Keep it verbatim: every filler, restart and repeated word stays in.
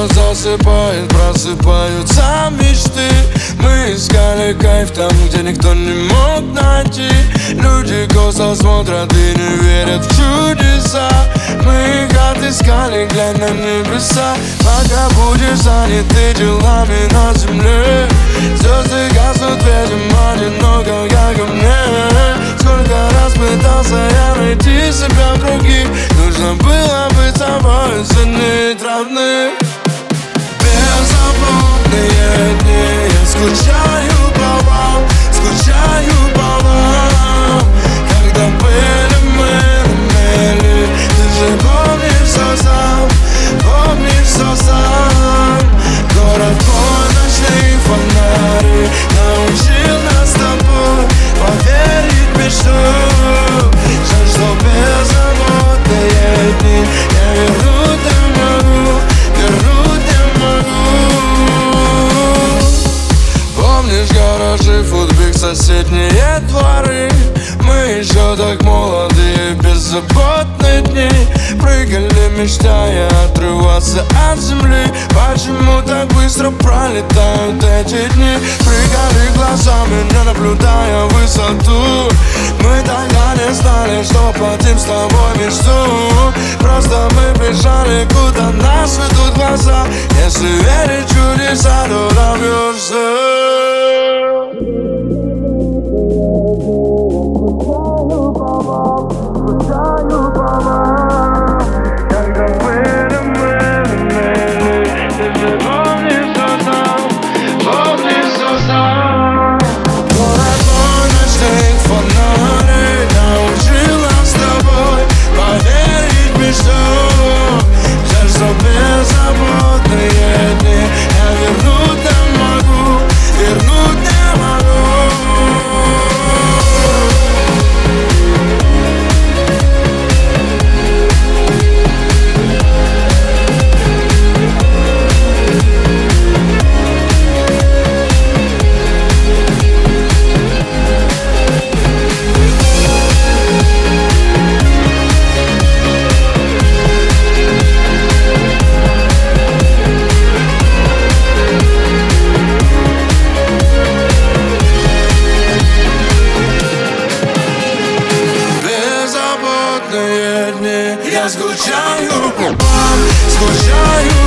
Кто-то засыпает, просыпаются мечты. Мы искали кайф там, где никто не мог найти. Люди косо смотрят и не верят в чудеса. Мы их отыскали, глянь на небеса. Пока будешь занят ты делами на земле, звезды гаснут, видимо, немного как и мне. Сколько раз пытался я найти себя в других. Нужно было быть собой, ценить родных. Беззаботные дни, я скучаю по вам, скучаю по вам. Когда были мы на мели, ты же помнишь все сам, помнишь все сам. Город мой, ночные фонари научил нас с тобой поверить в мечту. Жаль, что беззаботные дни я вернуть не могу, вернуть не могу. Помнишь гаражи, футбик, соседние дворы? Мы еще так молодые, беззаботные дни. Прыгали, мечтая отрываться от земли. Почему так быстро пролетают эти дни? Прыгали глазами, не наблюдая высоту. Мы тогда не знали, что платим с тобой мечту. Просто мы бежали, куда нас ведут глаза. Если верить в чудеса, то добьешься. Я скучаю по вам, скучаю